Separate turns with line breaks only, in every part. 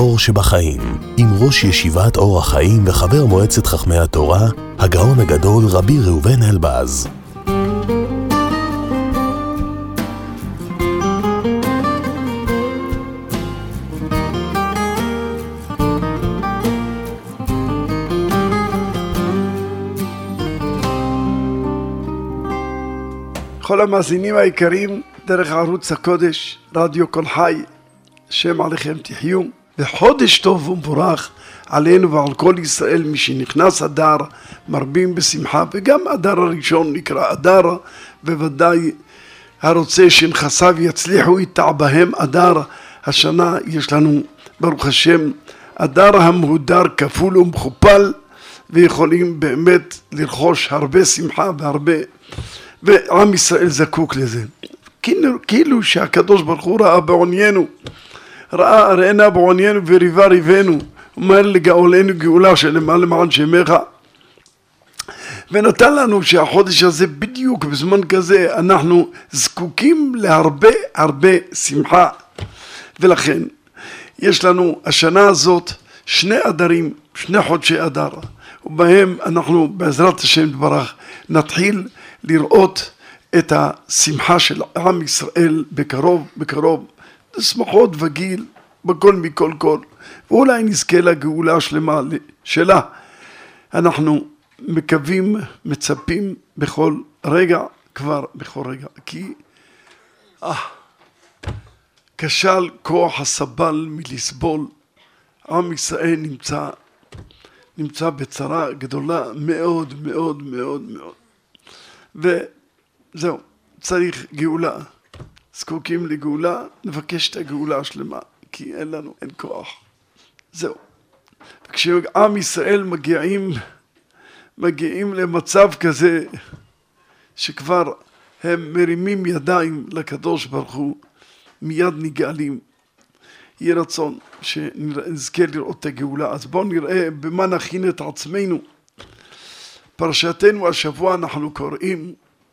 האור שבחיים, עם ראש ישיבת אור החיים וחבר מועצת חכמי התורה, הגאון הגדול רבי ראובן אלבז.
כל המאזינים היקרים דרך ערוץ הקודש, רדיו כל חי, השם עליכם תחיו, וחודש טוב ומבורך עלינו ועל כל ישראל. מי שנכנס אדר מרבים בשמחה, וגם אדר הראשון נקרא אדר, בוודאי הרוצה שנכסיו יצליחו יטע בהם אדר. השנה יש לנו ברוך השם אדר המהודר כפול ומכופל, ויכולים באמת לרכוש הרבה שמחה ועם ישראל זקוק לזה. כאילו שהקדוש ברוך הוא ראה בעוניינו, ראינה בעוניינו וריבה ריבנו, אומר לגאולנו גאולה שלמעלה למען שמך, ונתן לנו שהחודש הזה בדיוק בזמן כזה אנחנו זקוקים להרבה שמחה. ולכן יש לנו השנה הזאת שני אדרים, שני חודשי אדר, ובהם אנחנו בעזרת השם יתברך נתחיל לראות את השמחה של עם ישראל בקרוב, שמחות וגיל בכל מכל כל, ואולי נזכה לגאולה השלמה שלה. אנחנו מקווים, מצפים בכל רגע, כי כשל כוח הסבל מלסבול. עם ישראל נמצא בצרה גדולה מאוד מאוד מאוד מאוד, וזהו, צריך גאולה, זקוקים לגאולה, נבקש את הגאולה השלמה, כי אין כוח. זהו. כשעם ישראל מגיעים למצב כזה שכבר הם מרימים ידיים לקדוש ברוך הוא, מיד נגאלים. יהיה רצון שנזכה לראות את הגאולה. אז בואו נראה במה נכין את עצמנו. פרשתנו השבוע אנחנו קוראים,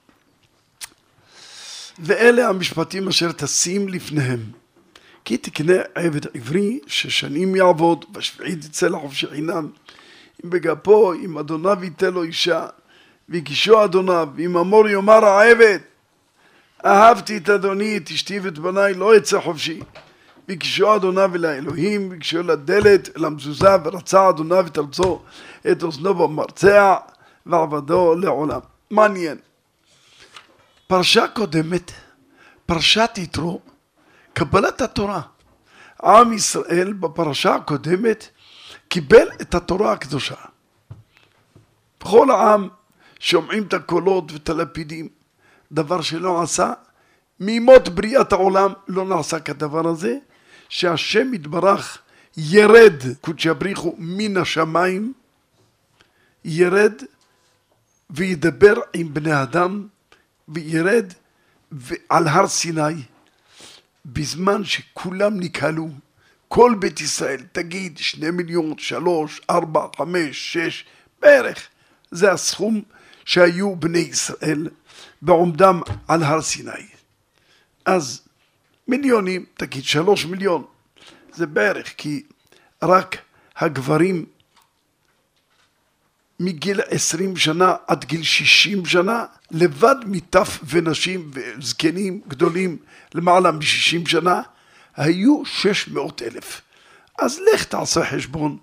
ואלה המשפטים אשר תשים לפניהם. כי תקנה עבד עברי ששנים יעבוד, בשביעית יצא לחופשי חינם. אם בגפו, אם אדוניו ייתן לו אישה, ויגישו אדוניו, ואם אמור יאמר העבד, אהבתי את אדוני, את אשתי ואת בניי, לא יצא חופשי. ויגישו אדוניו אל האלוהים, ויגישו אל הדלת, אל המזוזה, ורצה אדוניו את ארצו, את אוזנו במרצע, ועבדו לעולם. מעניין. פרשה קודמת, פרשת יתרו, קבלת התורה. עם ישראל בפרשה הקודמת קיבל את התורה הקדושה. בכל העם שומעים את הקולות ואת הלפידים, דבר שלא עשה, מימות בריאת העולם לא נעשה כדבר הזה, שהשם יתברך ירד, קודשא בריחו מן השמיים, ירד וידבר עם בני אדם, וירד על הר סיני, בזמן שכולם נקהלו, כל בית ישראל, תגיד 2 מיליון, 3, 4, 5, 6, בערך, זה הסכום שהיו בני ישראל בעומדם על הר סיני. אז מיליונים, תגיד 3 מיליון, זה בערך, כי רק הגברים מגיל 20 שנה עד גיל 60 שנה, לבד מטף ונשים וזקנים גדולים למעלה מ-60 שנה, היו 600,000. אז לך תעשה חשבון,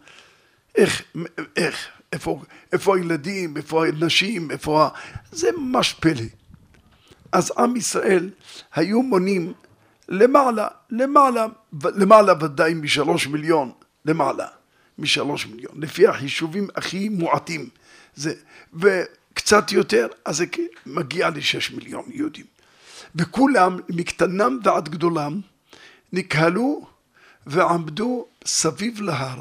איפה הילדים, איפה הנשים, זה ממש פלא. אז עם ישראל היו מונים למעלה ודאי מ3 מיליון, למעלה מ3 מיליון, לפי החישובים הכי מועטים, וקצת יותר, אז זה מגיע ל6 מיליון יהודים. וכולם, מקטנם ועד גדולם, נקהלו ועמדו סביב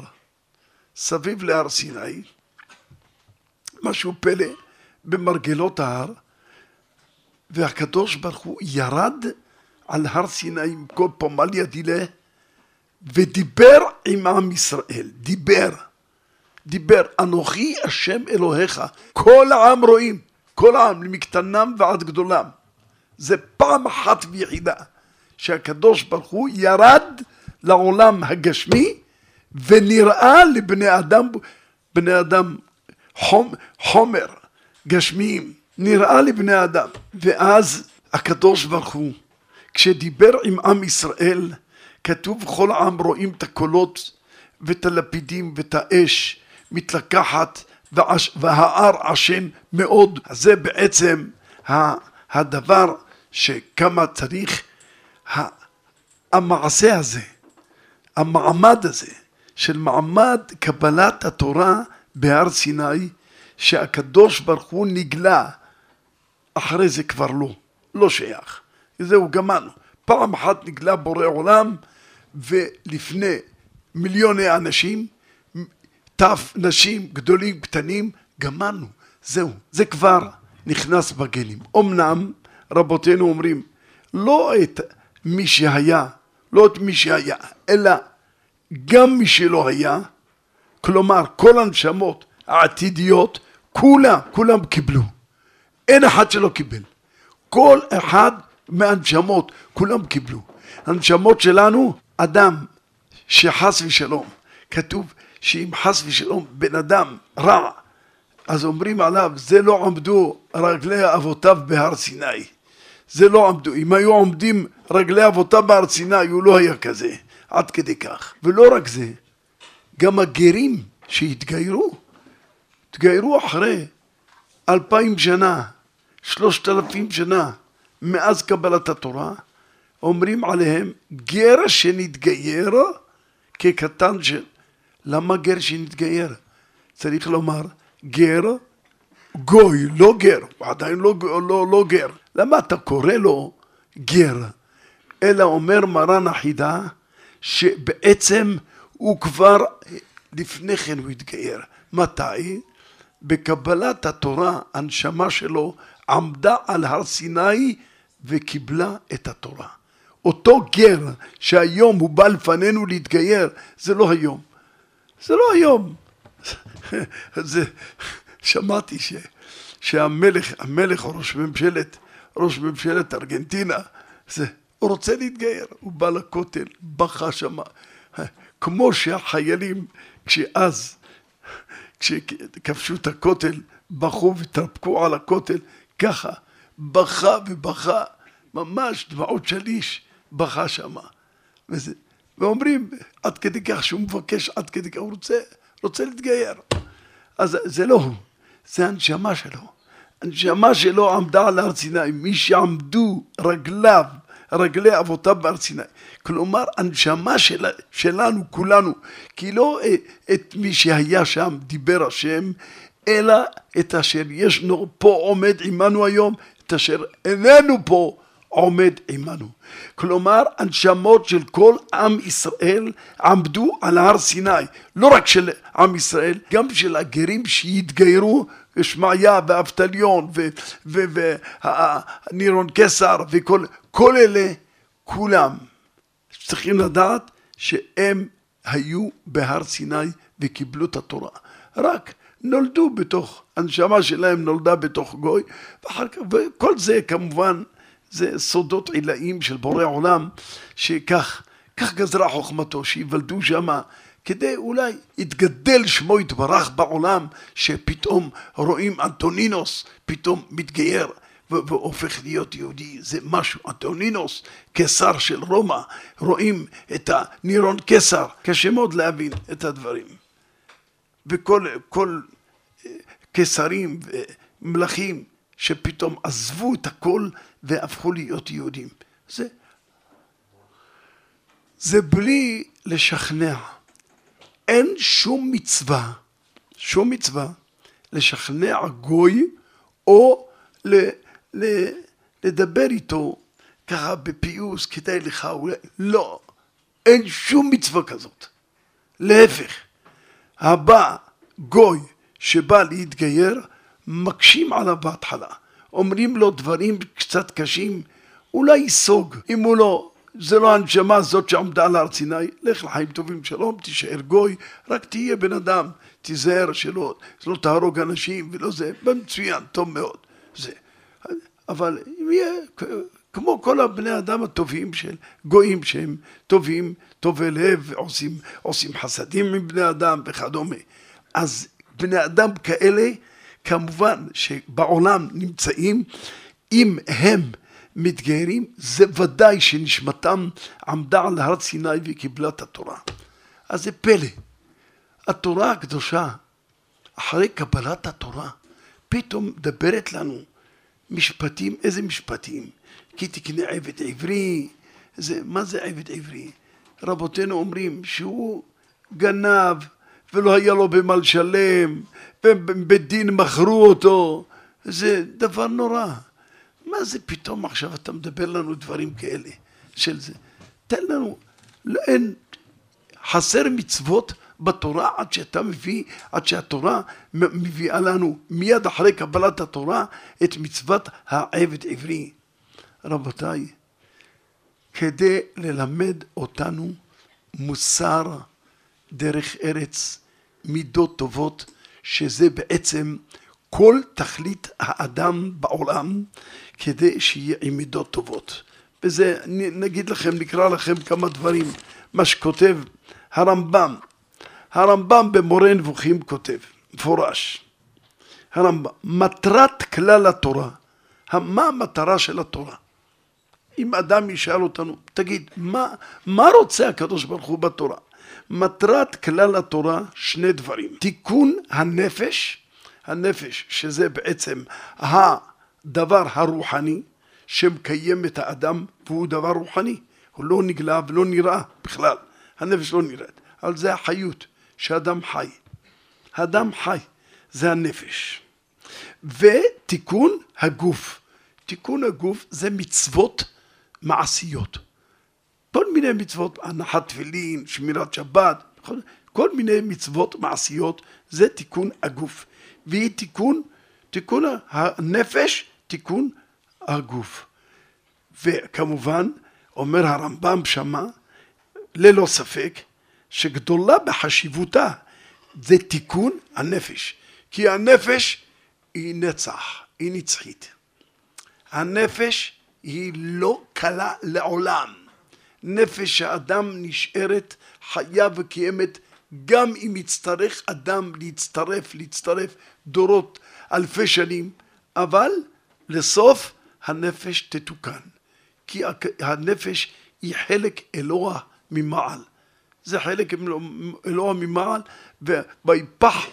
להר סיני, משהו פלא במרגלות ההר, והקדוש ברוך הוא ירד על הר סיני עם כל פמליה דילה, ודיבר עם עם ישראל, דיבר, אנוכי השם אלוהיך, כל העם רואים, כל העם, מקטנם ועד גדולם. זה פעם אחת ויחידה, שהקדוש ברוך הוא ירד לעולם הגשמי, ונראה לבני אדם, בני אדם חומר, גשמיים, נראה לבני אדם. ואז הקדוש ברוך הוא, כשדיבר עם עם ישראל, כתוב כל העם רואים את הקולות ואת הלפידים ואת האש מתלקחת וההר עשן מאוד. אז זה בעצם הדבר שכמה צריך המעשה הזה, המעמד הזה של מעמד קבלת התורה בהר סיני, שהקדוש ברוך הוא נגלה. אחרי זה כבר לא שייך, זהו גמרנו. פעם אחת נגלה בורא עולם, ולפני מיליוני אנשים, טף נשים גדולים קטנים, גמרנו, זהו, זה כבר נכנס בגנים. אמנם רבותינו אומרים, לא את מי שהיה, לא את מי שהיה, אלא גם מי שלא היה, כלומר כל הנשמות העתידיות, כולם קיבלו, אין אחד שלא קיבל, כל אחד מהנשמות, כולם קיבלו. הנשמות שלנו, אדם שחס ושלום, כתוב שאם חס ושלום בן אדם רע, אז אומרים עליו, זה לא עמדו רגלי אבותיו בהר סיני. זה לא עמדו. אם היו עומדים רגלי אבותיו בהר סיני, הוא לא היה כזה, עד כדי כך. ולא רק זה, גם הגרים שהתגיירו, התגיירו אחרי 2000 שנה, 3000 שנה, מאז קבלת התורה, אומרים עליהם, גר שנתגייר כקטן של... למה גר שנתגייר? צריך לומר, גר, גוי, לא גר, הוא עדיין לא גר. למה אתה קורא לו גר? אלא אומר מרן החידה, שבעצם הוא כבר לפני כן הוא התגייר. מתי? בקבלת התורה, הנשמה שלו עמדה על הר סיני וקיבלה את התורה. אותו גר שהיום הוא בא לפנינו להתגייר, זה לא היום. זה לא היום. זה, שמעתי שהמלך או ראש ממשלת ארגנטינה, הוא רוצה להתגייר, הוא בא לכותל, בכה שם, כמו שהחיילים כשכבשו את הכותל, בכו והתרפקו על הכותל, ככה, בכה ובכה, ממש דמעות שליש, בכה שם. ואומרים, עד כדי כך שהוא מבקש, עד כדי כך הוא רוצה להתגייר. אז זה לא הוא, זה הנשמה שלו. הנשמה שלו עמדה על הר סיני, מי שעמדו רגלי אבותיו בהר סיני. כלומר, הנשמה שלנו, כולנו, כי לא את מי שהיה שם דיבר השם, אלא את אשר ישנו פה עומד עמנו היום, את אשר איננו פה עומד עמנו. כלומר, הנשמות של כל עם ישראל עמדו על הר סיני. לא רק של עם ישראל, גם של הגרים שהתגיירו, שמעיה ואבטליון ונירון קיסר וכל אלה, כולם צריכים לדעת שהם היו בהר סיני וקיבלו את התורה. רק נולדו בתוך, הנשמה שלהם נולדה בתוך גוי, וכל זה כמובן זה סודות עילאים של בורא עולם, שכך גזרה חוכמתו, שיוולדו שמה, כדי אולי יתגדל שמו יתברך בעולם, שפתאום רואים אנטונינוס, פתאום מתגייר, והופך להיות יהודי. זה משהו, אנטונינוס, קיסר של רומא, רואים את הנירון קיסר, קשה מאוד להבין את הדברים. וכל קיסרים ומלכים שפתאום עזבו את הכל והפכו להיות יהודים. זה בלי לשכנע. אין שום מצווה לשכנע גוי או לדבר איתו ככה בפיוס, כדאי לך אולי. לא, אין שום מצווה כזאת. להפך, הבא גוי שבא להתגייר, מקשים עליו בהתחלה. אומרים לו דברים קצת קשים, אולי יסוג. אם הוא לא, זה לא הנשמה הזאת שעמדה על הר סיני, לך לחיים טובים, שלום, תישאר גוי, רק תהיה בן אדם, תיזהר שלא תהרוג אנשים ולא זה, מצוין, טוב מאוד. זה. אבל אם יהיה כמו כל הבני אדם הטובים של גויים שהם טובים, טובי לב, עושים חסדים עם בני אדם וכדומה. אז בני אדם כאלה, כמובן שבעולם נמצאים, אם הם מתגיירים, זה ודאי שנשמתם עמדה על הר סיני וקיבלה את התורה. אז זה פלא. התורה הקדושה, אחרי קבלת התורה, פתאום מדברת לנו משפטים, איזה משפטים? כי תקנה עבד עברי, מה זה עבד עברי? רבותינו אומרים שהוא גנב ולא היה לו במה לשלם, ובדין מכרו אותו, זה דבר נורא. מה זה פתאום עכשיו אתה מדבר לנו דברים כאלה של זה? תן לנו, אין חסר מצוות בתורה עד שהתורה מביאה לנו מיד אחרי קבלת התורה את מצוות העבד עברי. רבותיי, כדי ללמד אותנו מוסר דרך ארץ, מידות טובות, שזה בעצם כל תכלית האדם בעולם, כדי שיהיה עם מידות טובות. וזה נגיד לכם, נקרא לכם כמה דברים, מה שכותב הרמב"ם. הרמב"ם במורה נבוכים כותב, מפורש. הרמב"ם, מטרת כלל התורה. מה המטרה של התורה? אם אדם ישאל אותנו, תגיד, מה רוצה הקדוש ברוך הוא בתורה? מטרת כלל התורה שני דברים. תיקון הנפש שזה בעצם הדבר הרוחני שמקיים את האדם, והוא דבר רוחני. הוא לא נגלה ולא נראה בכלל. הנפש לא נראית. אבל זה החיות, שאדם חי. האדם חי, זה הנפש. ותיקון הגוף. תיקון הגוף זה מצוות מעשיות. כל מיני מצוות, הנחת תפילין, שמירת שבת, כל מיני מצוות מעשיות, זה תיקון הגוף. והיא תיקון הנפש, תיקון הגוף. וכמובן, אומר הרמב"ם שמה, ללא ספק, שגדולה בחשיבותה, זה תיקון הנפש. כי הנפש היא נצח, היא נצחית. הנפש היא לא קלה לעולם. נפש האדם נשארת חיה וקיימת, גם אם יצטרך אדם להצטרף דורות, אלפי שנים, אבל לסוף הנפש תתוקן. כי הנפש היא חלק אלוה ממעל. זה חלק אלוה ממעל, ויפח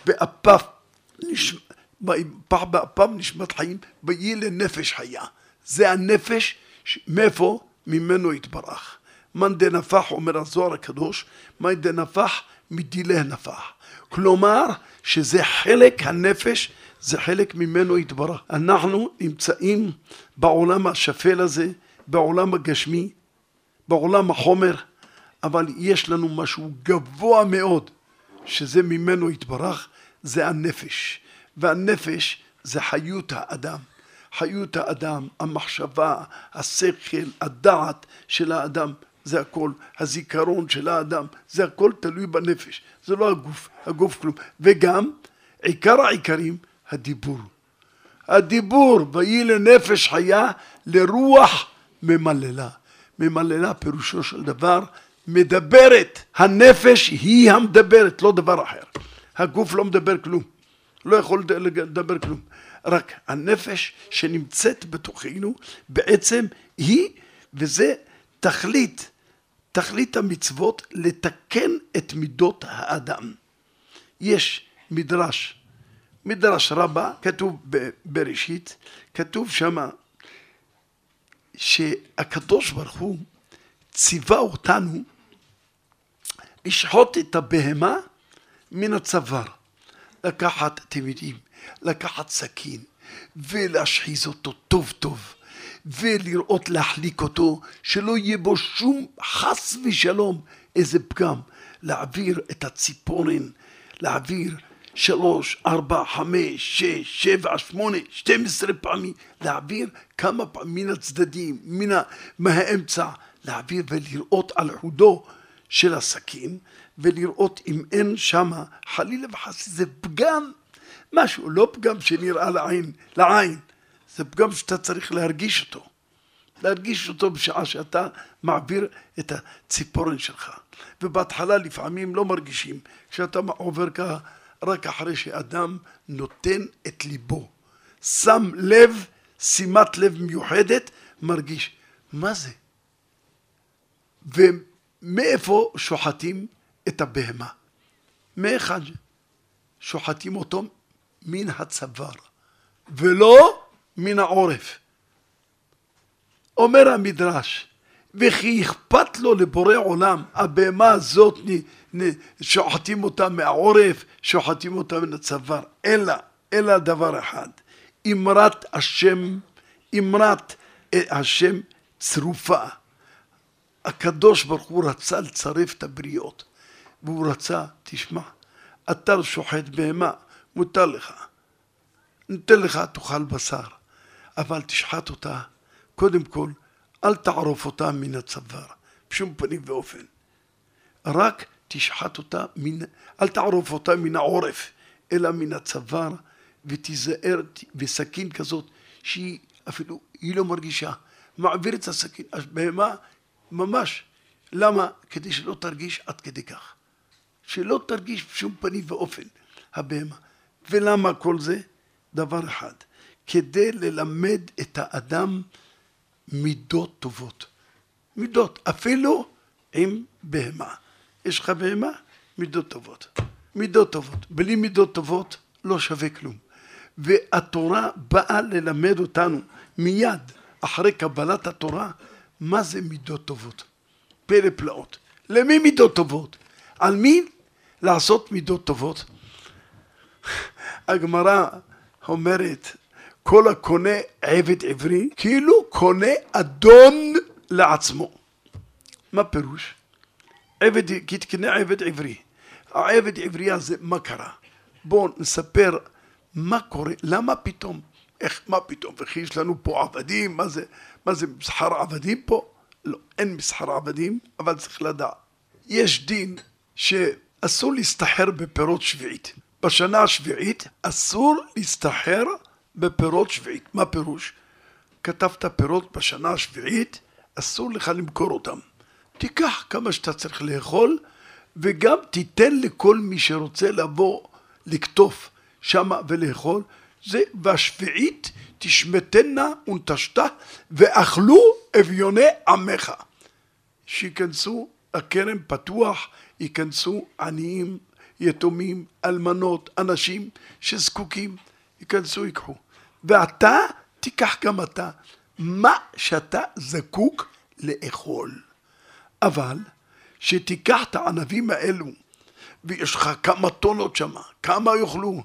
באפם נשמת חיים, ויהי לנפש חיה. זה הנפש, מאיפה? ממנו יתברך. מאן דנפח, אומר הזוהר הקדוש, מאן דנפח מדילה נפח. כלומר, שזה חלק הנפש, זה חלק ממנו יתברך. אנחנו נמצאים בעולם השפל הזה, בעולם הגשמי, בעולם החומר, אבל יש לנו משהו גבוה מאוד, שזה ממנו יתברך, זה הנפש. והנפש זה חיות האדם. חיות האדם, המחשבה, השכל, הדעת של האדם, זה הכל, הזיכרון של האדם, זה הכל תלוי בנפש, זה לא הגוף כלום. וגם, עיקר העיקרים, הדיבור, ויהי לנפש חיה, לרוח ממללה. ממללה פירושו של דבר, מדברת. הנפש היא המדברת, לא דבר אחר. הגוף לא מדבר כלום, לא יכול לדבר כלום. רק הנפש שנמצאת בתוכנו בעצם היא, וזה תכלית המצוות, לתקן את מידות האדם. יש מדרש רבה, כתוב בראשית, כתוב שמה שהקדוש ברוך הוא ציווה אותנו לשחוט את הבהמה מן הצוואר, לקחת, אתם יודעים, לקחת סכין ולהשחיז אותו טוב טוב ולראות להחליק אותו שלא יהיה בו שום חס ושלום איזה פגם, להעביר את הציפורן, להעביר 3, 4, 5, 6, 7, 8, 12 פעמים, להעביר כמה פעמים מן הצדדים, מהאמצע, להעביר ולראות על חודו של הסכין, ולראות אם אין שמה חלילה וחס איזה פגם, משהו, לא פגם שנראה לעין, זה פגם שאתה צריך להרגיש אותו. להרגיש אותו בשעה שאתה מעביר את הציפורן שלך. ובהתחלה לפעמים לא מרגישים, כשאתה עובר ככה, רק אחרי שאדם נותן את ליבו, שם לב, שימת לב מיוחדת, מרגיש, מה זה? ומאיפה שוחטים את הבהמה? מאחד שוחטים אותו מן הצוואר, ולא מן העורף. אומר המדרש, וכי אכפת לו לבורא עולם, הבהמה הזאת שוחטים אותה מהעורף, שוחטים אותה מן הצוואר, אלא דבר אחד, אמרת השם צרופה. הקדוש ברוך הוא רצה לצרף את הבריות, והוא רצה, תשמע, אתה שוחט בהמה, מותר לך, נותן לך תאכל בשר, אבל תשחט אותה, קודם כל, אל תערוף אותה מן הצוואר, בשום פנים ואופן. רק תשחט אותה, אל תערוף אותה מן העורף, אלא מן הצוואר, ותיזהר בסכין כזאת, שהיא אפילו, היא לא מרגישה. מעביר את הסכין, בהמה ממש. למה? כדי שלא תרגיש עד כדי כך. שלא תרגיש בשום פנים ואופן, הבהמה. ולמה כל זה? דבר אחד. כדי ללמד את האדם מידות טובות. מידות, אפילו עם בהמה. יש לך בהמה? מידות טובות. מידות טובות. בלי מידות טובות לא שווה כלום. והתורה באה ללמד אותנו מיד אחרי קבלת התורה, מה זה מידות טובות? פלא פלאות. למי מידות טובות? על מי לעשות מידות טובות? הגמרא אומרת, כל הקונה עבד עברי, כאילו קונה אדון לעצמו. מה פירוש? כי תקנה עבד עברי. העבד עברי הזה, מה קרה? בואו נספר מה קורה, למה פתאום? מה פתאום? וכי יש לנו פה עבדים? מה זה מסחר עבדים פה? לא, אין מסחר עבדים, אבל צריך לדעת. יש דין שאסור להסתחר בפירות שביעית. בשנה השביעית אסור להסתחר בפירות שביעית. מה פירוש? כתבת פירות בשנה השביעית, אסור לך למכור אותם. תיקח כמה שאתה צריך לאכול, וגם תיתן לכל מי שרוצה לבוא לקטוף שמה ולאכול. זה בשביעית תשמטנה ונטשתה ואכלו אביוני עמך. שיכנסו, הכרם פתוח, ייכנסו עניים, יתומים, אלמנות, אנשים שזקוקים, ייכנסו, ייקחו. ואתה, תיקח גם אתה, מה שאתה זקוק לאכול. אבל, שתיקח את הענבים האלו, ויש לך כמה טונות שמה, כמה יאכלו,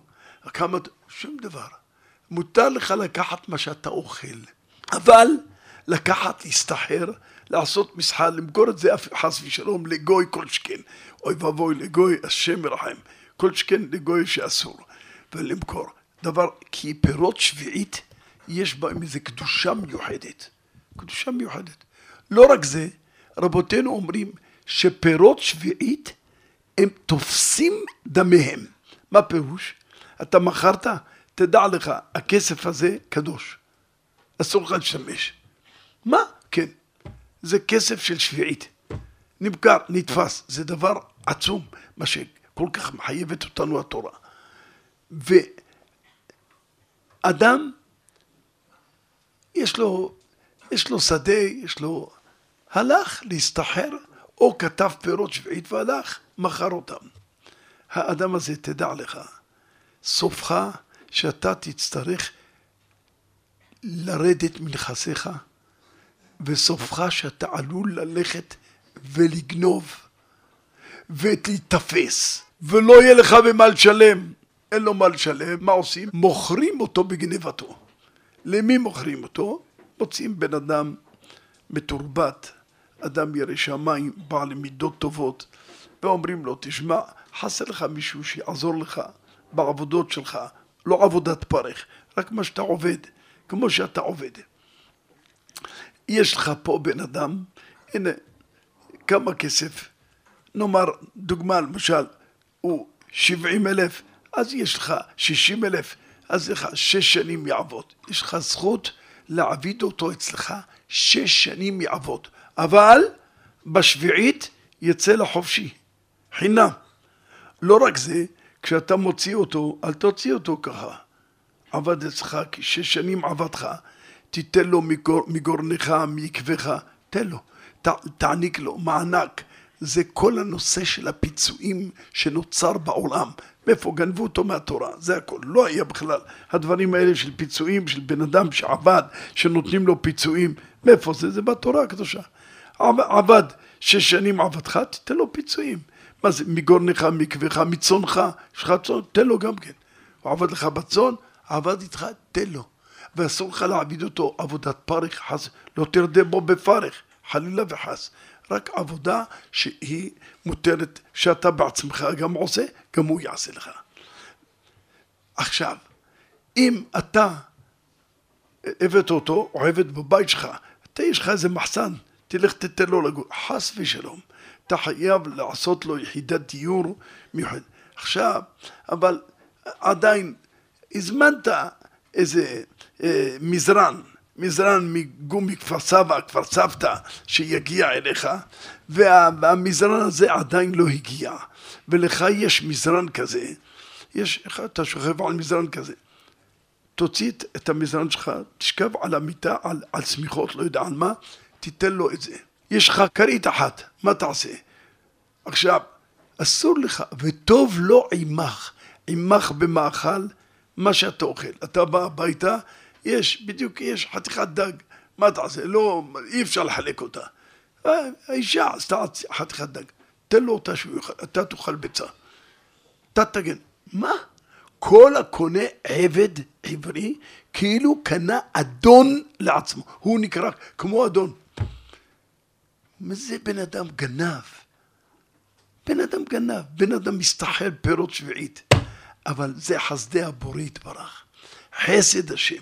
שום דבר. מותר לך לקחת מה שאתה אוכל, אבל לקחת, להסתחר, לעשות מסחר, למכור את זה חס ושלום לגוי כל שכן, אוי ואבוי לגוי, השם מרחם, כל שכן לגוי שאסור, ולמכור דבר, כי פירות שביעית יש בהם איזו קדושה מיוחדת, קדושה מיוחדת. לא רק זה, רבותינו אומרים שפירות שביעית הם תופסים דמיהם. מה פירוש? אתה מכרת, תדע לך, הכסף הזה קדוש, אסור לך לשמש. מה? כן, זה כסף של שביעית, נמכר, נתפס, זה דבר עצום, מה שכל כך מחייבת אותנו התורה. ואדם, יש לו שדה, יש לו, הלך להסתחר, או כתב פירות שביעית והלך, מכר אותם. האדם הזה, תדע לך, סופך שאתה תצטרך לרדת מנכסיך, וסופך שאתה עלול ללכת ולגנוב ולהתפס, ולא יהיה לך במה לשלם. אין לו מה לשלם, מה עושים? מוכרים אותו בגנבתו. למי מוכרים אותו? מוצאים בן אדם מתורבת, אדם ירא שמיים, בעל מידות טובות, ואומרים לו, תשמע, חסר לך מישהו שיעזור לך בעבודות שלך, לא עבודת פרך, רק מה שאתה עובד, כמו שאתה עובד. יש לך פה בן אדם, הנה, כמה כסף, נאמר, דוגמה למשל, הוא 70,000, אז יש לך 60,000, אז לך 6 שנים יעבוד. יש לך זכות להעביד אותו אצלך 6 שנים יעבוד, אבל בשביעית יצא לחופשי, חינם. לא רק זה, כשאתה מוציא אותו, אל תוציא אותו ככה. עבד אצלך, כי 6 שנים עבדך, תיתן לו מגורנך, מעקבך, תן לו, תעניק לו מענק. זה כל הנושא של הפיצויים שנוצר בעולם. מאיפה גנבו אותו מהתורה, זה הכל. לא היה בכלל הדברים האלה של פיצויים, של בן אדם שעבד, שנותנים לו פיצויים. מאיפה זה? זה בתורה הקדושה. עבד 6 שנים עבדך, תיתן לו פיצויים. מה זה? מגורנך, מעקבך, מצונך, יש לך צון, תן לו גם כן. הוא עבד לך בצון, עבד איתך, תן לו. ואסור לך להעביד אותו עבודת פרך, חס, לא תרדה בו בפרך, חלילה וחס. רק עבודה שהיא מותרת, שאתה בעצמך גם עושה, גם הוא יעשה לך. עכשיו, אם אתה הבאת אותו, או הבאת בבית שלך, אתה יש לך איזה מחסן, תלך תתן לו לגור, חס ושלום. אתה חייב לעשות לו יחידת דיור מיוחד. עכשיו, אבל עדיין הזמנת איזה מזרן מגומי כפר סבא, כפר סבתא, שיגיע אליך, והמזרן הזה עדיין לא הגיע. ולך יש מזרן כזה, אתה שוכב על מזרן כזה. תוציא את המזרן שלך, תשכב על המיטה, על סמיכות, לא יודע על מה, תיתן לו את זה. יש לך כרית אחת, מה תעשה? עכשיו, אסור לך, וטוב לא עמך במאכל מה שאתה אוכל. אתה בא הביתה, בדיוק יש חתיכת דג, מה תעשה? לא, אי אפשר לחלק אותה. האישה עשתה חתיכת דג, תן לו אותה אתה תאכל ביצה. אתה תגן. מה? כל הקונה עבד עברי, כאילו קנה אדון לעצמו. הוא נקרא כמו אדון. זה בן אדם גנב. בן אדם מסתחל פירות שביעית. אבל זה חסדי הבורא יתברך. חסד השם.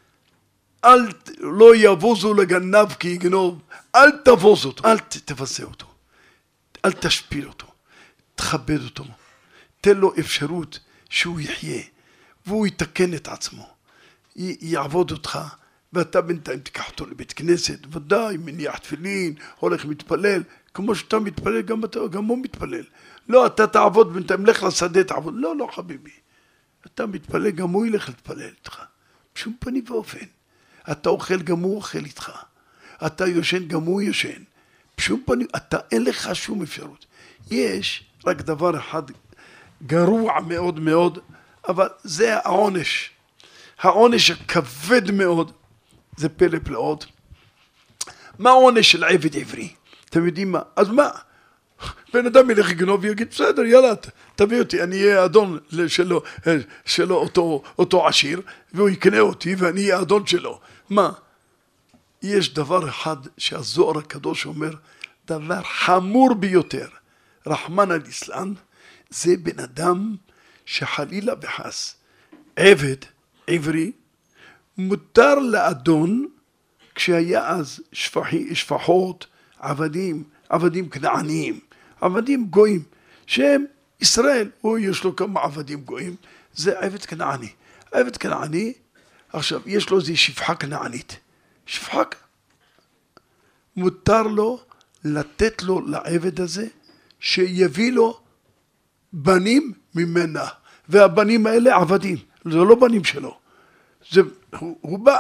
לא יבוזו לגנב כי יגנוב. אל תבוז אותו. אל תבזה אותו. אל תשפיל אותו. תכבד אותו. תן לו אפשרות שהוא יחיה. והוא יתקן את עצמו. יעבוד אותך. ואתה בינתיים תיקח אותו לבית כנסת. ודאי, מניח תפילין, הולך מתפלל. כמו שאתה מתפלל, גם הוא מתפלל. לא, אתה תעבוד בינתיים, לך לשדה תעבוד. לא, חביבי. אתה מתפלל, גם הוא ילך להתפלל איתך. בשום פנים ואופן. אתה אוכל, גם הוא אוכל איתך. אתה יושן, גם הוא יושן. בשום פנים, אין לך שום אפשרות. יש רק דבר אחד גרוע מאוד מאוד, אבל זה העונש. העונש הכבד מאוד, זה פלא פלאות. מה העונש של עבד עברי? אתם יודעים מה? אז מה? בן אדם ילך יגנוב ויגיד, בסדר, יאללה, תביא אותי, אני אהיה האדון שלו אותו עשיר, והוא יקנה אותי ואני אהיה האדון שלו. מה? יש דבר אחד שהזוהר הקדוש אומר, דבר חמור ביותר, רחמן אל-אסלאם, זה בן אדם שחלילה וחס, עבד עברי, מותר לאדון, כשהיה אז שפחות, עבדים כנעניים, עבדים גויים, שהם ישראל, הוא יש לו כמה עבדים גויים, זה עבד כנעני. עבד כנעני, עכשיו יש לו איזו שפחה כנענית. שפחה, מותר לו לתת לו לעבד הזה, שיביא לו בנים ממנה, והבנים האלה עבדים, זה לא בנים שלו. הוא בא,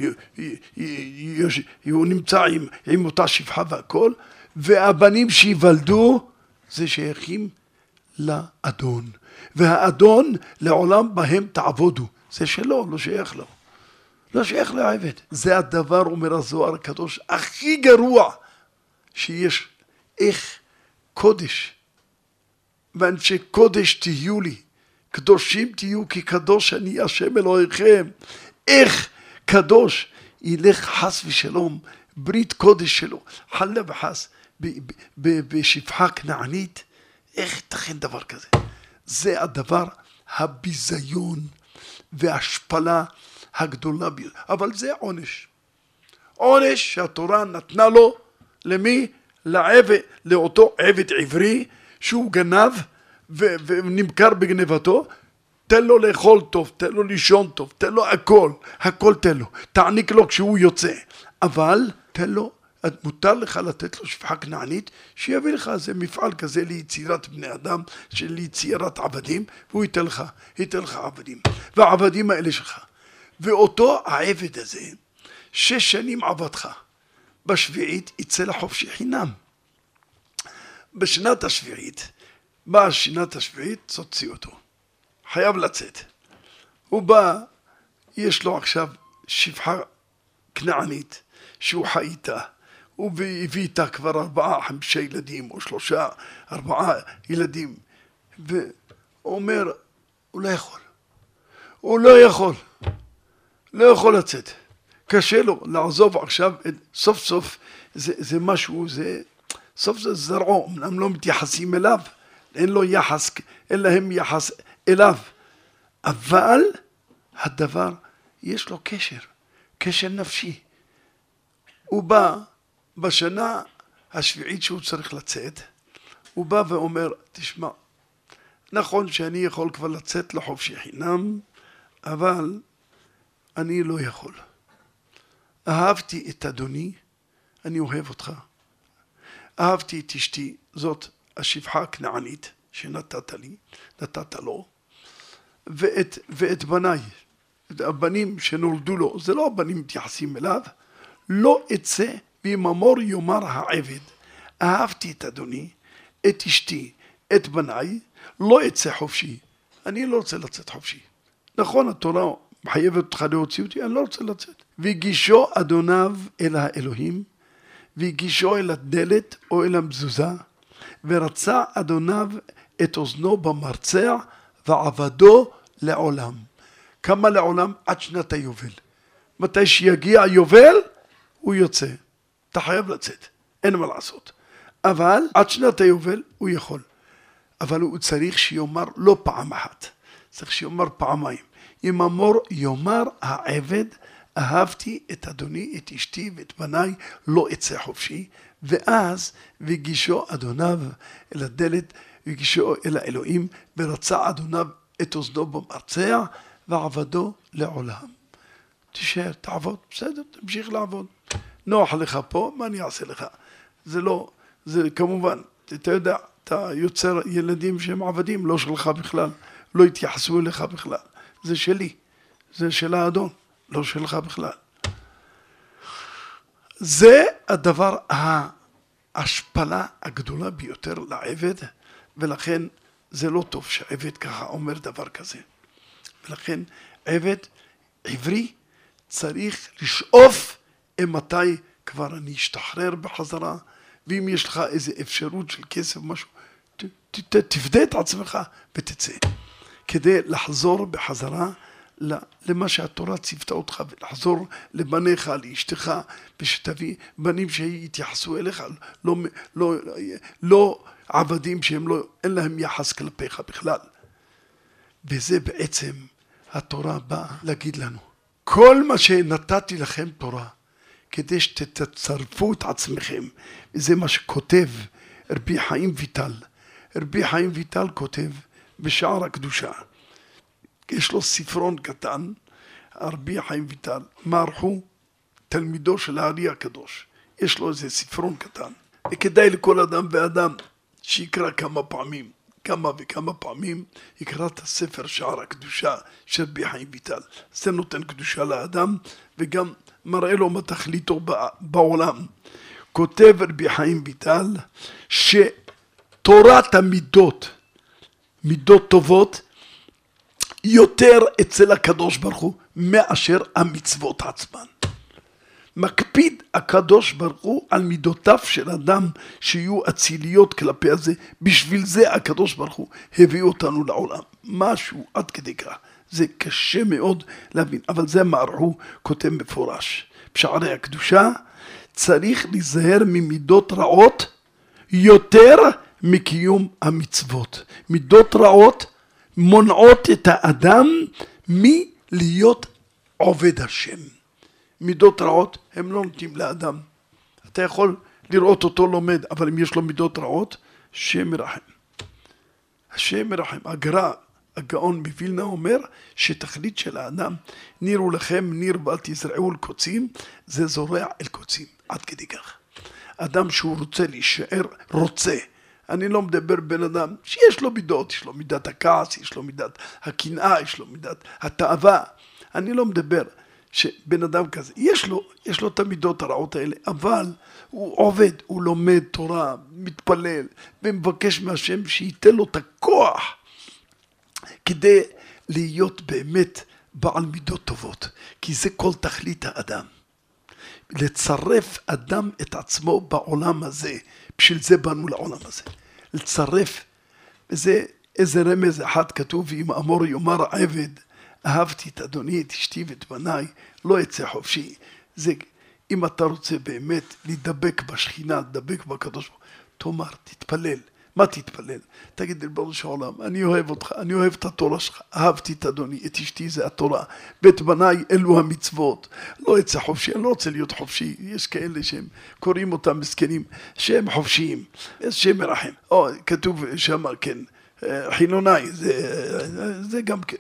הוא נמצא עם אותה שפחה והכל, והבנים שיוולדו זה שייכים לאדון. והאדון לעולם בהם תעבודו. זה שלו, לא שייך לו. לא שייך לעבד. זה הדבר, אומר הזוהר הקדוש, הכי גרוע שיש. איך קודש, ואנשי קודש תהיו לי, קדושים תהיו כי קדוש אני השם אלוהיכם. איך קדוש ילך חס ושלום, ברית קודש שלו, חלה וחס, בשפחה כנענית, איך תכן דבר כזה? זה הדבר הביזיון וההשפלה הגדולה ביותר. אבל זה עונש. עונש שהתורה נתנה לו, למי? לעבד, לאותו עבד עברי, שהוא גנב ונמכר בגנבתו, תן לו לאכול טוב, תן לו לישון טוב, תן לו הכל תן לו. תעניק לו כשהוא יוצא. אבל תן לו, מותר לך לתת לו שפחה כנענית, שיביא לך איזה מפעל כזה ליצירת בני אדם, של יצירת עבדים, והוא ייתן לך עבדים. והעבדים האלה שלך. ואותו העבד הזה, 6 שנים עבדך. בשביעית יצא לחופשי חינם. בשנת השביעית, באה שנת השביעית, תוציא אותו. חייב לצאת. הוא בא, יש לו עכשיו שפחה כנענית, שהוא חי איתה. הוא הביא איתה כבר 4-5 ילדים, או 3-4 ילדים. והוא אומר, הוא לא יכול. הוא לא יכול לצאת. קשה לו לעזוב עכשיו, סוף סוף זה משהו, סוף זה זרעו, אמנם לא מתייחסים אליו, אין להם יחס אליו, אבל הדבר יש לו קשר נפשי. הוא בא בשנה השביעית שהוא צריך לצאת, הוא בא ואומר, תשמע, נכון שאני יכול כבר לצאת לחופשי חינם, אבל אני לא יכול. אהבתי את אדוני, אני אוהב אותך. אהבתי את אשתי, זאת השפחה הכנענית שנתת לי, נתת לו, ואת בניי, הבנים שנולדו לו, זה לא הבנים מתייחסים אליו, לא אצא בממור יאמר העבד, אהבתי את אדוני, את אשתי, את בניי, לא אצא חופשי, אני לא רוצה לצאת חופשי. נכון, התורה מחייבת אותך להוציא אותי, אני לא רוצה לצאת. והגישו אדוניו אל האלוהים, והגישו אל הדלת או אל המזוזה, ורצה אדוניו את אוזנו במרצע, ועבדו לעולם. כמה לעולם? עד שנת היובל. מתי שיגיע היובל, הוא יוצא. אתה חייב לצאת, אין מה לעשות. אבל עד שנת היובל הוא יכול. אבל הוא צריך שיאמר לא פעם אחת, צריך שיאמר פעמיים. אם אמור יאמר העבד, אהבתי את אדוני, את אשתי ואת בניי, לא אצא חופשי, ואז והגישו אדוניו אל הדלת, והגישו אל האלוהים, ורצה אדוניו את אוזנו במרצע, ועבדו לעולם. תשאר, תעבוד, בסדר, תמשיך לעבוד. נוח לך פה, מה אני אעשה לך? זה לא, זה כמובן, אתה יודע, אתה יוצר ילדים שהם עבדים, לא שלך בכלל, לא יתייחסו אליך בכלל. זה שלי, זה של האדון, לא שלך בכלל. זה הדבר, ההשפלה הגדולה ביותר לעבד, ולכן זה לא טוב שהעבד ככה אומר דבר כזה. ולכן עבד עברי צריך לשאוף מתי כבר אני אשתחרר בחזרה, ואם יש לך איזו אפשרות של כסף משהו, תפדה את עצמך ותצא. כדי לחזור בחזרה למה שהתורה ציוותה אותך, ולחזור לבניך, לאשתך, ושתביא בנים שיתייחסו אליך, לא עבדים שהם אין להם יחס כלפיך בכלל. וזה בעצם התורה באה להגיד לנו. כל מה שנתתי לכם תורה, כדי שתצרפו את עצמכם, וזה מה שכותב רבי חיים ויטל. רבי חיים ויטל כותב בשער הקדושה. יש לו ספרון קטן, רבי חיים ויטל, מערכו תלמידו של הארי הקדוש. יש לו איזה ספרון קטן. וכדאי לכל אדם ואדם שיקרא כמה וכמה פעמים, יקרא את הספר שער הקדושה של רבי חיים ויטל. זה נותן קדושה לאדם, וגם מראה לו מה תכליתו בעולם. כותב רבי חיים ויטל, שתורת המידות, מידות טובות, יותר אצל הקדוש ברוך הוא מאשר המצוות עצמן. מקפיד הקדוש ברוך הוא על מידותיו של אדם שיהיו אציליות כלפי הזה. בשביל זה הקדוש ברוך הוא הביא אותנו לעולם. משהו עד כדי כך. זה קשה מאוד להבין, אבל זה מערכו כותב מפורש. בשערי הקדושה צריך להיזהר ממידות רעות יותר מקיום המצוות. מידות רעות מונעות את האדם מלהיות עובד השם. מידות רעות הם לא נותנים לאדם. אתה יכול לראות אותו לומד, אבל אם יש לו מידות רעות, השם מרחם. השם מרחם. הגר"א הגאון מווילנה אומר שתכלית של האדם, נירו לכם ניר ואל תזרעו אל קוצים, זה זורע אל קוצים, עד כדי כך. אדם שהוא רוצה להישאר, רוצה. אני לא מדבר בן אדם שיש לו מידות, יש לו מידת הכעס, יש לו מידת הקנאה, יש לו מידת התאווה. אני לא מדבר שבן אדם כזה, יש לו את המידות הרעות האלה, אבל הוא עובד, הוא לומד תורה, מתפלל, ומבקש מהשם שייתן לו את הכוח כדי להיות באמת בעל מידות טובות, כי זה כל תכלית האדם. לצרף אדם את עצמו בעולם הזה, בשביל זה באנו לעולם הזה. לצרף, וזה איזה רמז אחד כתוב, אם אמור יאמר עבד, אהבתי את אדוני, את אשתי ואת בניי, לא יצא חופשי. זה, אם אתה רוצה באמת להידבק בשכינה, להידבק בקדוש ברוך הוא, תאמר, תתפלל. מה תתפלל? תגיד לבראש של העולם, אני אוהב אותך, אני אוהב את התורה שלך, אהבתי את אדוני, את אשתי זה התורה, ואת בניי אלו המצוות, לא יצא חופשי, אני לא רוצה להיות חופשי, יש כאלה שהם קוראים אותם מסכנים, שהם חופשיים, שהם מרחם, כתוב שם, כן, חילוני, זה גם כן,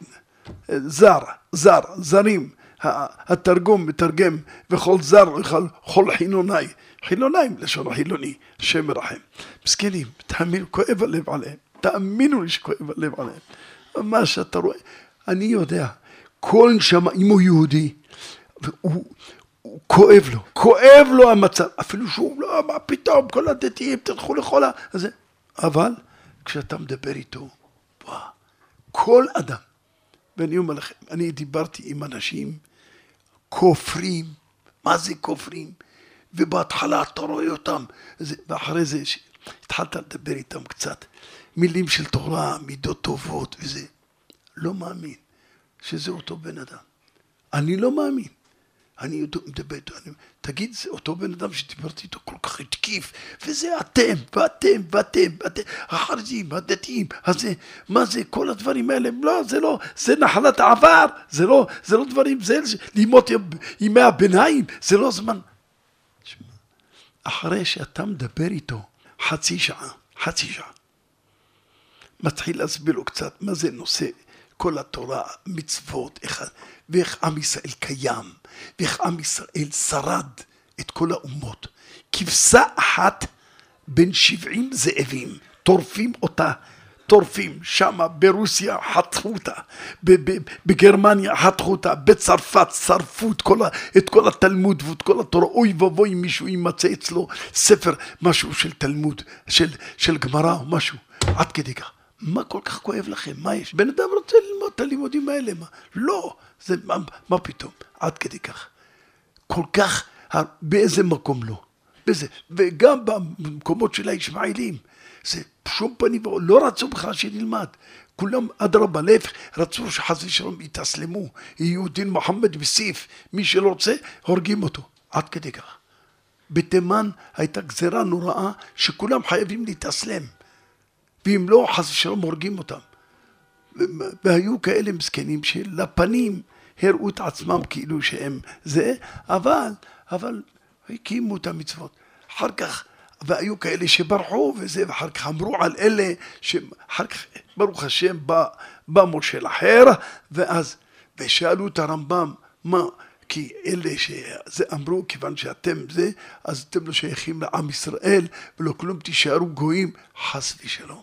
זרים, התרגום מתרגם, וכל זר וכל חילוני, חילוניים לשון החילוני, שם מרחם. מסכנים, תאמינו, כואב הלב עליהם. תאמינו לי שכואב הלב עליהם. מה שאתה רואה, אני יודע, כל נשמה, אם הוא יהודי, הוא כואב לו המצב, אפילו שהוא לא, מה פתאום, כל הדתיים, תלכו לכל הזה. אבל, כשאתה מדבר איתו, כל אדם, ואני אומר לכם, אני דיברתי עם אנשים, כופרים, מה זה כופרים? ובהתחלה אתה רואה אותם, ואחרי זה התחלת לדבר איתם קצת, מילים של תורה, מידות טובות וזה, לא מאמין שזה אותו בן אדם. אני לא מאמין. אני מדבר איתו, תגיד, זה אותו בן אדם שדיברתי איתו כל כך התקיף, וזה אתם, החרדים, הדתיים, מה זה, כל הדברים האלה, לא, זה נחלת העבר, זה לא דברים, זה לימות ימי הביניים, זה לא זמן. אחרי שאתה מדבר איתו חצי שעה, מתחיל להסביר לו קצת מה זה נושא כל התורה, מצוות, ואיך עם ישראל קיים, ואיך עם ישראל שרד את כל האומות. כבשה אחת בין 70 זאבים, טורפים שמה ברוסיה חתכו אותה, בגרמניה חתכו אותה, בצרפת שרפו את כל התלמוד ואת כל התורה. אוי ובוי מישהו ימצא אצלו ספר משהו של תלמוד, של גמרא או משהו, עד כדי כך. מה כל כך כואב לכם? מה יש? בן אדם רוצה ללמוד את הלימודים האלה, מה? לא, מה פתאום? עד כדי כך. כל כך, באיזה מקום לא? וגם במקומות של הישמעאלים, זה שום פנים, לא רצו בכלל שנלמד. כולם אדרבה, להפך, רצו שחס ושלום יתאסלמו, יהיו דין מוחמד בסיף, מי שלא רוצה, הורגים אותו. עד כדי כך. בתימן הייתה גזירה נוראה שכולם חייבים להתאסלם. ואם לא, חס ושלום הורגים אותם. והיו כאלה מסכנים שלפנים הראו את עצמם כאילו שהם זה, אבל הקימו את המצוות. אחר כך, והיו כאלה שברחו וזה, ואחר כך אמרו על אלה, אחר כך ברוך השם בא משה אחר, ושאלו את הרמב"ם, מה? כי אלה שזה אמרו, כיוון שאתם זה, אז אתם לא שייכים לעם ישראל, ולא כלום תישארו גויים, חס ושלום.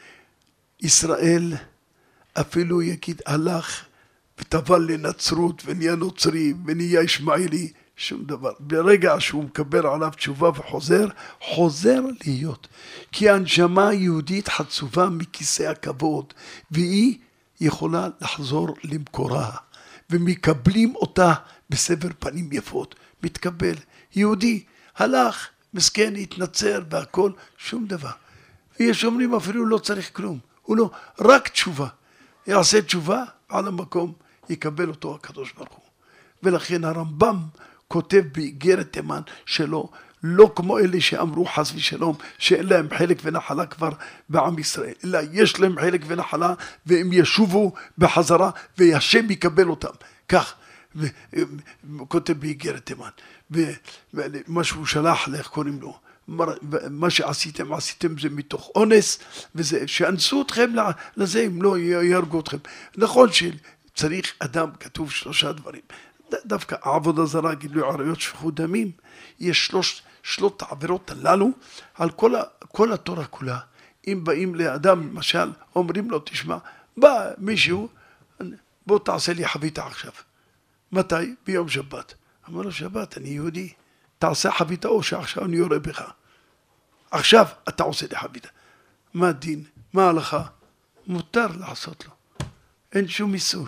ישראל אפילו יגיד הלך וטבל לנצרות ונהיה נוצרי ונהיה ישמעאלי, שום דבר. ברגע שהוא מקבל עליו תשובה חוזר להיות. כי הנשמה היהודית חצובה מכיסא הכבוד, והיא יכולה לחזור למקורה, ומקבלים אותה בסבר פנים יפות. מתקבל. יהודי הלך, מסכן, התנצר והכל, שום דבר. ויש אומרים אפילו לא צריך כלום. הוא לא, רק תשובה. יעשה תשובה, על המקום יקבל אותו הקדוש ברוך הוא. ולכן הרמב"ם כותב באיגרת תימן שלו, לא כמו אלה שאמרו חס ושלום, שאין להם חלק ונחלה כבר בעם ישראל, אלא יש להם חלק ונחלה, והם ישובו בחזרה, והשם יקבל אותם. כך, כותב באיגרת תימן. ומה שהוא שלח, איך קוראים לו? מה שעשיתם זה מתוך אונס, וזה, שאנסו אתכם לזה, אם לא יהרגו אתכם. נכון שצריך אדם, כתוב 3 דברים. דווקא העבודה זרה, גילוי עריות, שפיכות דמים, יש שלושת העבירות הללו, על כל התורה כולה. אם באים לאדם, למשל, אומרים לו, תשמע, בא מישהו, בוא תעשה לי חביתה עכשיו. מתי? ביום שבת. אמר לו, שבת, אני יהודי. תעשה חביתה או שעכשיו אני יורה בך. עכשיו אתה עושה לי חביתה. מה הדין? מה ההלכה? מותר לעשות לו. אין שום איסור.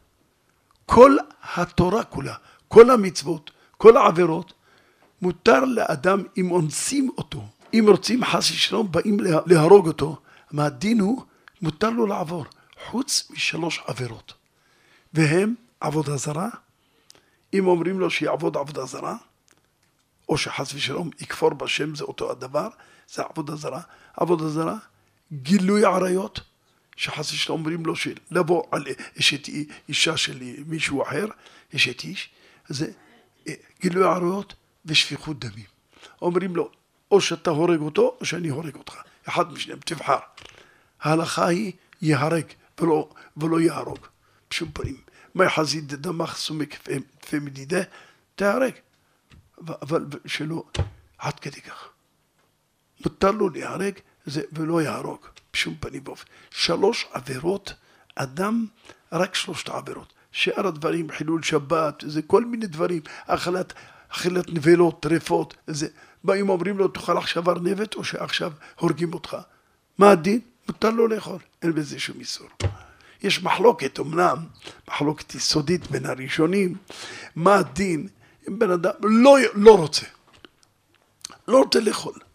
כל התורה כולה, כל המצוות, כל העבירות, מותר לאדם אם אונסים אותו. אם רוצים חס ושלום, באים להרוג אותו. מה הדין הוא? מותר לו לעבור. חוץ מ3 עבירות. והם עבודה זרה. אם אומרים לו שיעבוד עבודה זרה, או שחס ושלום יכפור בשם, זה אותו הדבר, זה עבודה זרה. עבודה זרה, גילוי עריות, שחס ושלום אומרים לו שלבוא על אשת אישה של מישהו אחר, אשת איש, זה גילוי עריות ושפיכות דמים. אומרים לו, או שאתה הורג אותו, או שאני הורג אותך. אחד משניהם, תבחר. ההלכה היא יהרג ולא יהרוג. בשום פנים. מה יחזיד דמך סומק כפי מדידה, תהרג. אבל שלא, עד כדי כך. מותר לו להיהרג ולא יהרוג, בשום פנים ואופן. 3 עבירות, אדם, רק 3 עבירות. שאר הדברים, חילול שבת, זה כל מיני דברים, אכילת נבלות, טרפות, זה, באים אומרים לו, תאכל עכשיו ארנבת, או שעכשיו הורגים אותך. מה הדין? מותר לו לאכול, אין בזה שום איסור. יש מחלוקת, אמנם, מחלוקת יסודית בין הראשונים, מה הדין? אם בן אדם לא רוצה לאכול.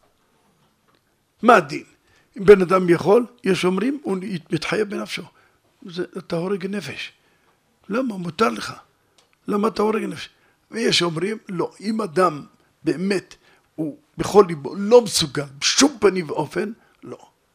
מה הדין? אם בן אדם יכול, יש אומרים, הוא מתחייב בנפשו. אתה הורג נפש. למה? מותר לך. למה אתה הורג נפש? ויש אומרים, לא, אם אדם באמת, הוא בכל ליבו לא מסוגל, בשום פנים ואופן, לא.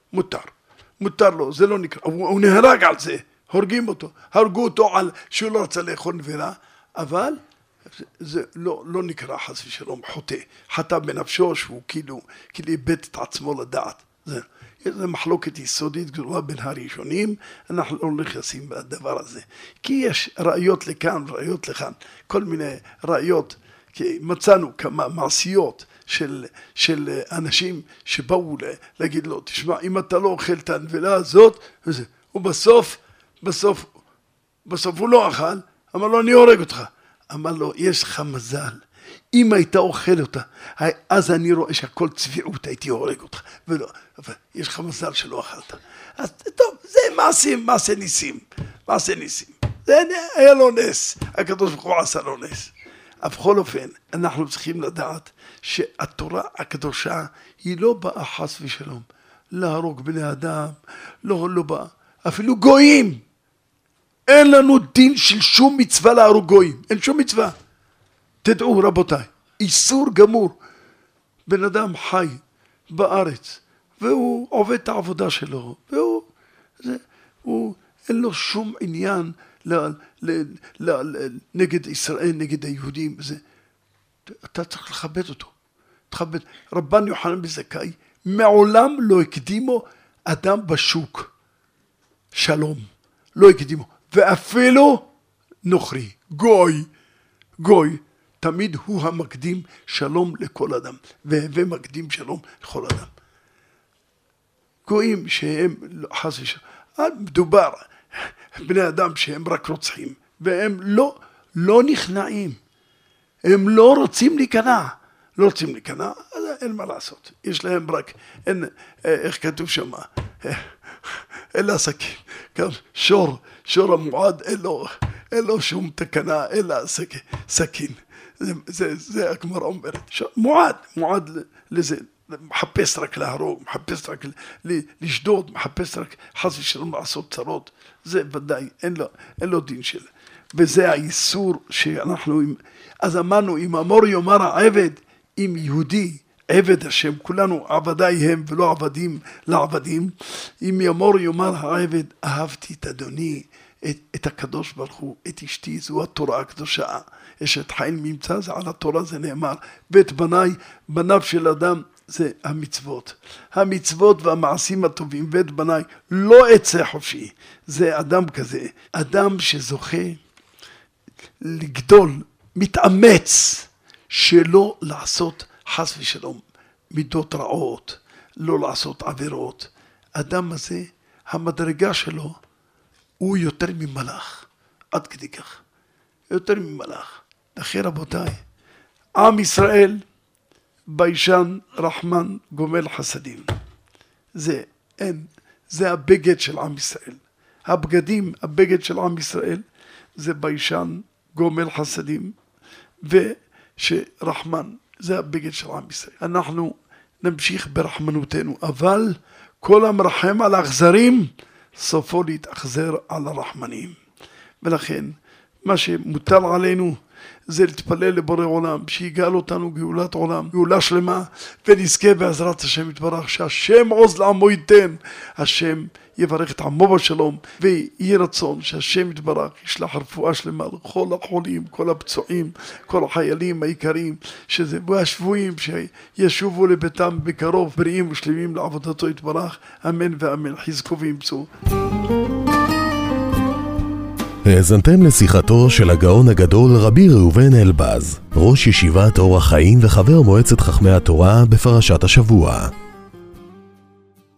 מותר לו, זה לא נקרא. הוא נהרג על זה, הורגים אותו. הרגו אותו על שהוא לא רצה לאכול נבלה, אבל זה לא נקרא חס ושלום חוטא. חטא בנפשו שהוא כאילו איבד את עצמו לדעת. זה מחלוקת יסודית גדולה בין הראשונים, אנחנו לא נכנסים בדבר הזה. כי יש ראיות לכאן, ראיות לכאן, כל מיני ראיות, כי מצאנו כמה מעשיות של אנשים שבאו להגיד לו, תשמע, אם אתה לא אוכל את הנבלה הזאת, ובסוף הוא לא אכל, אמר לו, אני הורג אותך. אמר לו, יש לך מזל, אם היית אוכל אותה, אז אני רואה שהכל צביעות, הייתי הורג אותך, ולא, אבל יש לך מזל שלא אכלת. אז טוב, זה מעשה ניסים. זה היה לו נס, הקדוש ברוך הוא עשה לו נס. אבל בכל אופן, אנחנו צריכים לדעת שהתורה הקדושה היא לא באה חס ושלום, להרוג בני אדם, לא באה, אפילו גויים. אין לנו דין של שום מצווה להרוג גויים, אין שום מצווה. תדעו רבותיי, איסור גמור. בן אדם חי בארץ, והוא עובד את העבודה שלו, אין לו שום עניין נגד ישראל, נגד היהודים. אתה צריך לכבד אותו. רבן יוחנן בן זכאי, מעולם לא הקדימו אדם בשוק. שלום, לא הקדימו. ואפילו נוכרי, גוי, תמיד הוא המקדים שלום לכל אדם, והווה מקדים שלום לכל אדם. גויים שהם חס ושלום, מדובר בני אדם שהם רק רוצחים, והם לא נכנעים, הם לא רוצים להיכנע, אז אין מה לעשות, יש להם רק, איך כתוב שם, אלא סכין, שור המועד, אין לו שום תקנה, אלא סכין. זה הגמרא אומרת. מועד לזה, מחפש רק להרוג, מחפש רק לשדוד, מחפש רק חס ושלום לעשות צרות. זה ודאי, אין לו דין של. וזה האיסור שאנחנו, אז אמרנו, אם אמור יאמר העבד, אם יהודי, עבד השם, כולנו עבדי הם ולא עבדים לעבדים, אם יאמר העבד, אהבתי את אדוני, את הקדוש ברוך הוא, את אשתי, זו התורה הקדושה, אשת חיל ממצא, זה על התורה זה נאמר, ואת בניו של אדם, זה המצוות. המצוות והמעשים הטובים ואת בניי לא אצא חופשי. זה אדם כזה, אדם שזוכה לגדול, מתאמץ, שלא לעשות חס ושלום מידות רעות, לא לעשות עבירות. אדם הזה, המדרגה שלו, הוא יותר ממלאך, עד כדי כך, יותר ממלאך. לכן רבותיי, עם ישראל, ביישן, רחמן, גומל חסדים. זה הבגד של עם ישראל. הבגדים, הבגד של עם ישראל, זה ביישן, גומל חסדים, ושרחמן, זה הבגד של עם ישראל. אנחנו נמשיך ברחמנותנו, אבל כל המרחם על האכזרים, סופו להתאכזר על הרחמנים. ולכן, מה שמוטל עלינו, זה להתפלל לבורא עולם, שיגאל אותנו גאולת עולם, גאולה שלמה, ונזכה בעזרת השם יתברך, שהשם עוז לעמו ייתן, השם יברך את עמו בשלום, ויהיה רצון שהשם יתברך ישלח רפואה שלמה לכל החולים, כל הפצועים, כל החיילים העיקריים, והשבויים שישובו לביתם בקרוב, בריאים ושלמים לעבודתו יתברך, אמן ואמן, חזקו ואמצו.
האזנתם לשיחתו של הגאון הגדול רבי ראובן אלבז, ראש ישיבת אור החיים וחבר מועצת חכמי התורה בפרשת השבוע.